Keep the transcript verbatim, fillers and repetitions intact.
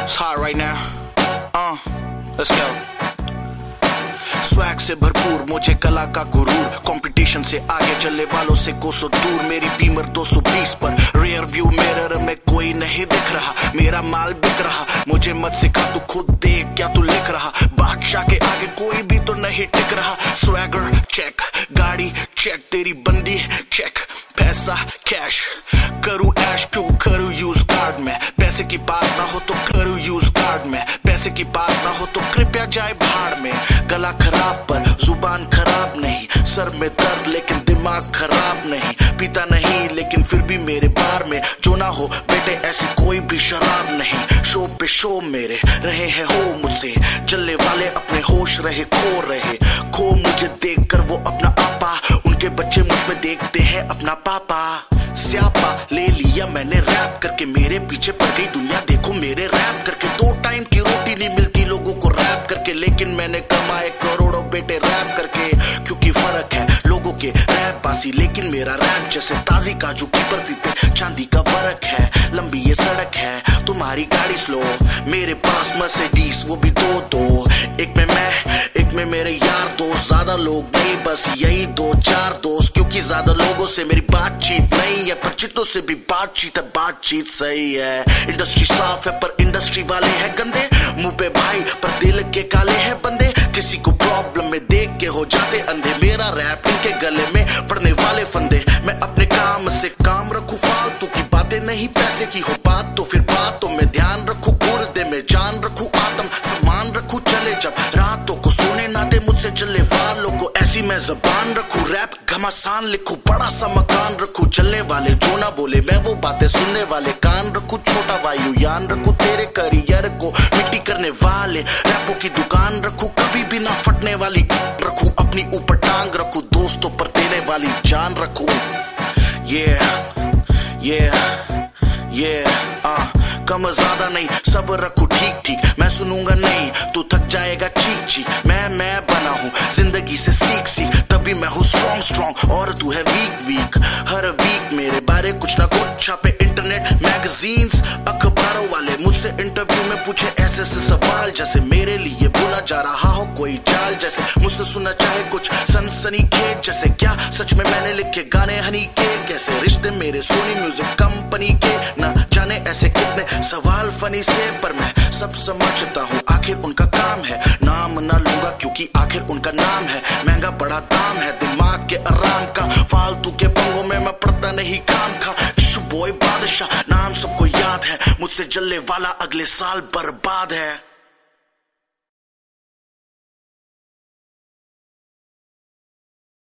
It's hot right now. Uh, let's go. Swag से भरपूर मुझे कला का गुरूर, कंपटीशन से आगे चलने वालों से कोसों दूर। मेरी बीमर दो सौ बीस पर रियर व्यू मिरर में कोई नहीं दिख रहा, मेरा माल बिक रहा। मुझे मत सिखा, तू खुद देख क्या तू लिख रहा। बादशाह के आगे कोई भी तो नहीं टिक रहा। स्वैगर चेक, गाड़ी चेक, तेरी बंदी चेक, पैसा कैश, करूं ऐश क्यों करूं यूज कार्ड में। पैसे की बात ना हो तो करूं यूज कार्ड में, पैसे की बात ना हो तो कृपया जाए भाड़ में। गला खराब पर जुबान खराब नहीं, सर में दर्द लेकिन दिमाग खराब नहीं। पीता नहीं लेकिन फिर भी मेरे बार में जो ना हो बेटे ऐसी कोई भी शराब नहीं। शो पे शो मेरे रहे हैं हो मुझसे, चलने वाले अपने होश रहे खो रहे। खो मुझे देख कर वो अपना आपा, उनके बच्चे मुझ में देखते हैं अपना पापा। स्यापा ले लिया मैंने रैप करके, मेरे पीछे पड़ गई दुनिया देखो मेरे रैप करके। दो टाइम की रोटी नहीं मिलती लोगों को रैप करके, लेकिन मैंने कमाए करोड़ों बेटे रैप करके। क्योंकि फर्क है लोगों के रैप बासी, लेकिन मेरा रैप जैसे ताजी काजू की बर्फी पे चांदी का फर्क है। लंबी ये सड़क है तुम्हारी गाड़ी स्लो, मेरे पास मर्सिडीज वो भी दो दो। एक में मैं एक में मेरे यार दोस्त, ज्यादा लोग नहीं बस यही दो चार दोस्त। क्योंकि ज्यादा लोगों से मेरी बातचीत नहीं है, पर चित्तों से भी बातचीत है, बातचीत सही है। इंडस्ट्री साफ है पर इंडस्ट्री वाले हैं गंदे, मुंह पे भाई पर दिल के काले हैं बंदे। किसी को प्रॉब्लम में देख के हो जाते अंधे, मेरा रैप इनके गले में पड़ने वाले फंदे। मैं अपने काम से काम रखूं, फालतू की बातें नहीं, पैसे की हो बात तो फिर बातों में ध्यान रखूं। गुर्दे में जान रखूं, आत्म सम्मान रखूं, चले जब रातों को सोने ना दे मुझसे चले वालों को। ऐसी मैं जबान रखूं, रैप घमासान लिखूं, बड़ा सा मकान रखूं। चलने वाले जो ना बोले मैं वो बातें सुनने वाले कान रखूं। छोटा वायुयान रखूं, तेरे करियर को मिट्टी करने वाले रैपों की दुकान रखूं। कभी भी ना फटने वाली रखूं, अपनी ऊपर टांग रखूं, दोस्तों पर देने वाली जान रखूं। Yeah, yeah, yeah, ah, कम ज्यादा नहीं सब रखूं ठीक ठीक। मैं सुनूंगा नहीं तू थक जाएगा चीख चीख। मैं मैं बना हूँ जिंदगी से सीख सीख, तभी मैं हूँ स्ट्रॉन्ग स्ट्रॉन्ग और तू है वीक वीक। हर वीक मेरे बारे कुछ ना कुछ छापे इंटरनेट मैगजीन्स अखबारों वाले, मुझसे इंटरव्यू में पूछे ऐसे ऐसे सवाल जैसे मेरे लिए बोला जा रहा हो कोई चाल। जैसे मुझसे सुनना चाहे कुछ सनसनी खेत, जैसे क्या सच में मैंने लिखे गाने हनी के। कैसे रिश्ते मेरे सोनी म्यूजिक कंपनी के, ना जाने ऐसे कितने सवाल फनी से, पर मैं सब समझता हूँ आखिर उनका काम है। नाम ना लूंगा क्योंकि आखिर उनका नाम है। महंगा बड़ा दाम है दिमाग के आराम का, फालतू के पंगों में मैं पड़ता नहीं काम खा। बॉय बादशाह नाम सबको याद है, मुझसे जलने वाला अगले साल बर्बाद है।